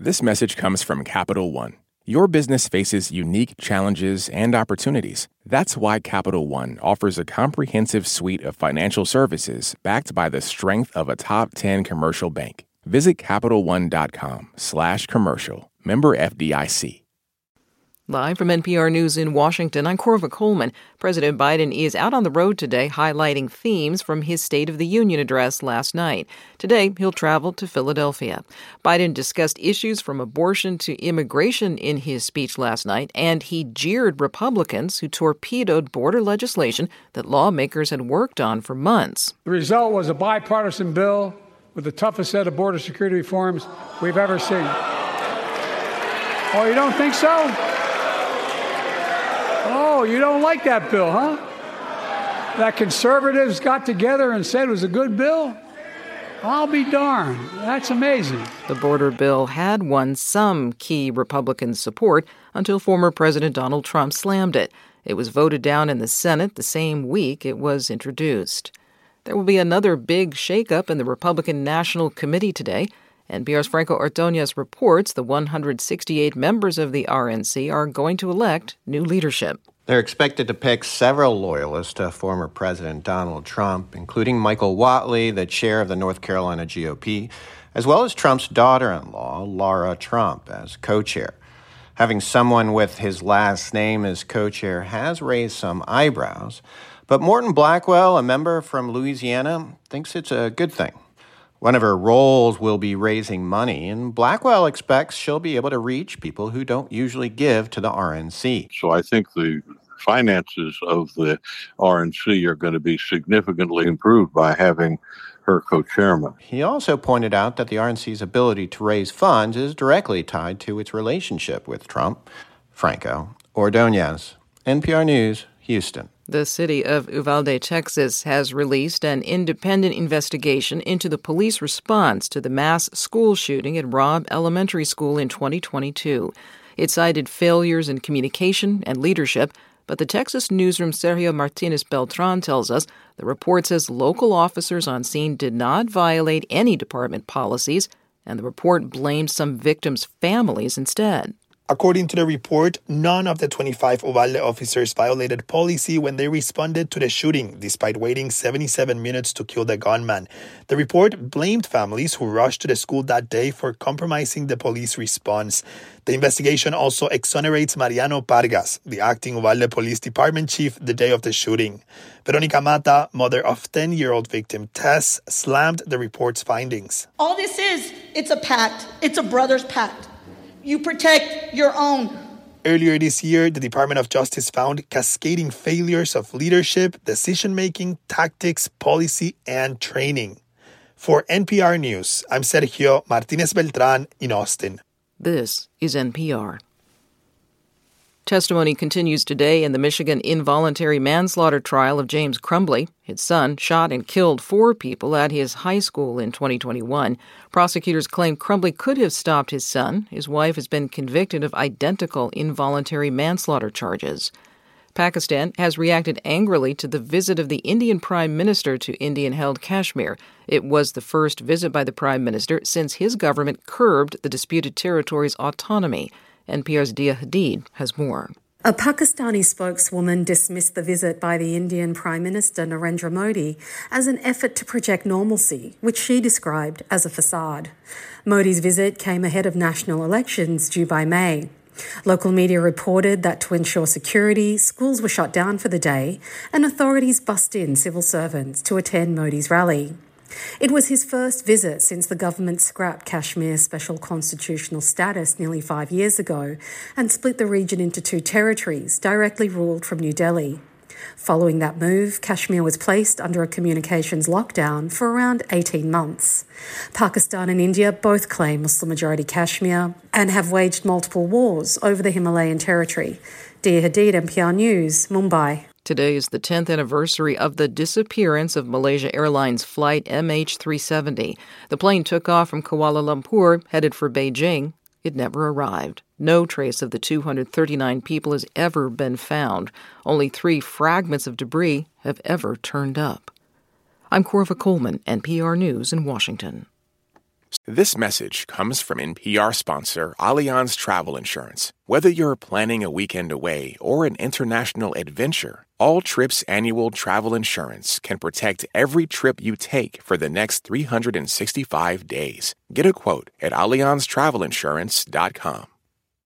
This message comes from Capital One. Your business faces unique challenges and opportunities. That's why Capital One offers a comprehensive suite of financial services backed by the strength of a top 10 commercial bank. Visit CapitalOne.com/commercial. Member FDIC. Live from NPR News in Washington, I'm Corva Coleman. President Biden is out on the road today highlighting themes from his State of the Union address last night. Today, he'll travel to Philadelphia. Biden discussed issues from abortion to immigration in his speech last night, and he jeered Republicans who torpedoed border legislation that lawmakers had worked on for months. The result was a bipartisan bill with the toughest set of border security reforms we've ever seen. Oh, you don't think so? Oh, you don't like that bill, huh? That conservatives got together and said it was a good bill? I'll be darned. That's amazing. The border bill had won some key Republican support until former President Donald Trump slammed it. It was voted down in the Senate the same week it was introduced. There will be another big shakeup in the Republican National Committee today. NPR's Franco Ordonez reports the 168 members of the RNC are going to elect new leadership. They're expected to pick several loyalists to former President Donald Trump, including Michael Whatley, the chair of the North Carolina GOP, as well as Trump's daughter-in-law, Lara Trump, as co-chair. Having someone with his last name as co-chair has raised some eyebrows, but Morton Blackwell, a member from Louisiana, thinks it's a good thing. One of her roles will be raising money, and Blackwell expects she'll be able to reach people who don't usually give to the RNC. So I think the finances of the RNC are going to be significantly improved by having her co-chairman. He also pointed out that the RNC's ability to raise funds is directly tied to its relationship with Trump. Franco Ordonez, NPR News, Houston. The city of Uvalde, Texas, has released an independent investigation into the police response to the mass school shooting at Robb Elementary School in 2022. It cited failures in communication and leadership, but the Texas newsroom Sergio Martinez Beltran tells us the report says local officers on scene did not violate any department policies, and the report blamed some victims' families instead. According to the report, none of the 25 Uvalde officers violated policy when they responded to the shooting, despite waiting 77 minutes to kill the gunman. The report blamed families who rushed to the school that day for compromising the police response. The investigation also exonerates Mariano Vargas, the acting Uvalde Police Department chief, the day of the shooting. Veronica Mata, mother of 10-year-old victim Tess, slammed the report's findings. All this is, it's a pact. It's a brother's pact. You protect your own. Earlier this year, the Department of Justice found cascading failures of leadership, decision-making, tactics, policy, and training. For NPR News, I'm Sergio Martinez Beltran in Austin. This is NPR. Testimony continues today in the Michigan involuntary manslaughter trial of James Crumbley. His son shot and killed 4 people at his high school in 2021. Prosecutors claim Crumbley could have stopped his son. His wife has been convicted of identical involuntary manslaughter charges. Pakistan has reacted angrily to the visit of the Indian Prime Minister to Indian-held Kashmir. It was the first visit by the Prime Minister since his government curbed the disputed territory's autonomy. NPR's Dia Hadid has more. A Pakistani spokeswoman dismissed the visit by the Indian Prime Minister Narendra Modi as an effort to project normalcy, which she described as a facade. Modi's visit came ahead of national elections due by May. Local media reported that to ensure security, schools were shut down for the day and authorities bussed in civil servants to attend Modi's rally. It was his first visit since the government scrapped Kashmir's special constitutional status nearly 5 years ago and split the region into 2 territories directly ruled from New Delhi. Following that move, Kashmir was placed under a communications lockdown for around 18 months. Pakistan and India both claim Muslim-majority Kashmir and have waged multiple wars over the Himalayan territory. Dia Hadid, NPR News, Mumbai. Today is the 10th anniversary of the disappearance of Malaysia Airlines flight MH370. The plane took off from Kuala Lumpur, headed for Beijing. It never arrived. No trace of the 239 people has ever been found. Only 3 fragments of debris have ever turned up. I'm Corva Coleman, NPR News in Washington. This message comes from NPR sponsor Allianz Travel Insurance. Whether you're planning a weekend away or an international adventure, All Trips annual travel insurance can protect every trip you take for the next 365 days. Get a quote at AllianzTravelinsurance.com.